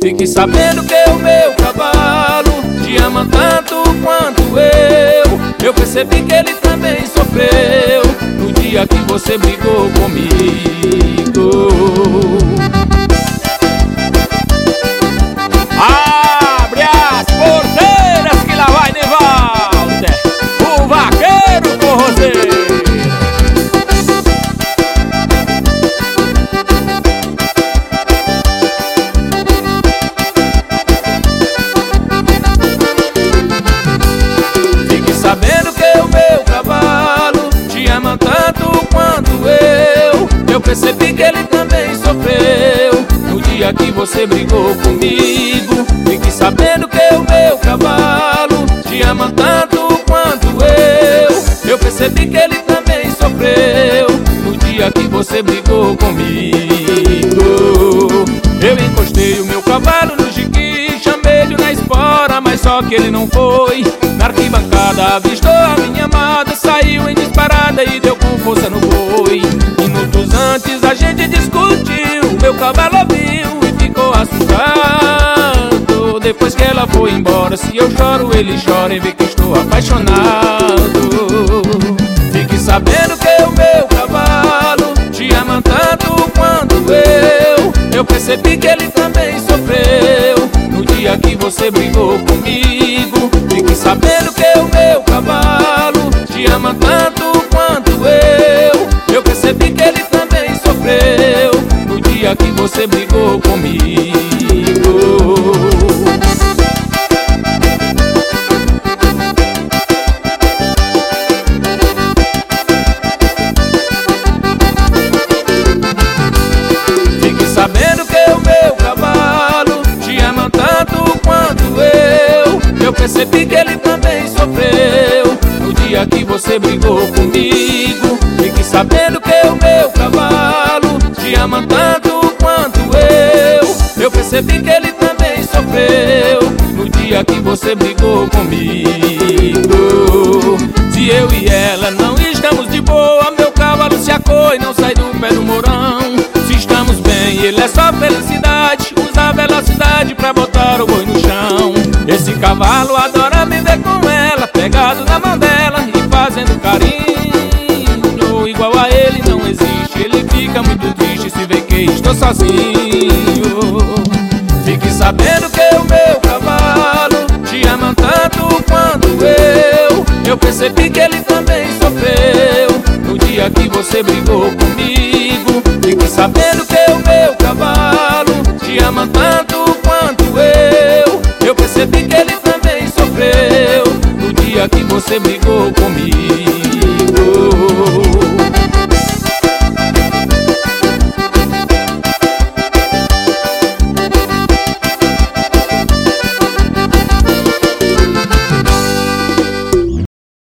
Fique sabendo que o meu cavalo te ama tanto quanto eu percebi que ele também sofreu no dia que você brigou comigo. Abre as porteiras que lá vai Nivalter, o vaqueiro forrozeiro. Fique sabendo que o meu cavalo te ama tanto quanto eu percebi que ele também sofreu no dia que você brigou comigo. Fique sabendo que o meu cavalo te ama tanto quanto eu percebi que ele também sofreu no dia que você brigou comigo. Eu encostei o meu cavalo no jiqui, chamei-lhe na espora, mas só que ele não foi. Na arquibancada avistou a minha amada, saiu em disparada e deu com força no boi. Minutos antes a gente discutiu, meu cavalo ouviu e ficou assustado. Depois que ela foi embora, se eu choro ele chora e vê que estou apaixonado. Fique sabendo que o meu cavalo te ama tanto quanto eu percebi que ele também sofreu no dia que você brigou comigo. Fique sabendo que o meu cavalo te ama tanto quanto eu percebi que ele também sofreu no dia que você brigou comigo. Fique sabendo que o meu cavalo te ama tanto quanto eu percebi que ele também sofreu no dia que você brigou comigo. Fique sabendo que o meu cavalo te ama tanto quanto eu percebi que ele também sofreu no dia que você brigou comigo. Se eu e ela não estamos de boa, meu cavalo se acoa e não sai do pé do morão. Se estamos bem, ele é só felicidade, usa a velocidade pra botar o boi no chão. Esse cavalo adora me ver com ela, pegado na mão dela e fazendo carinho. Igual a ele não existe, ele fica muito triste se vê que estou sozinho. Fique sabendo que o meu cavalo te ama tanto quanto eu percebi que ele também sofreu no dia que você brigou comigo. Fique sabendo que o meu cavalo te ama tanto quanto eu percebi que ele também sofreu no dia que você brigou comigo.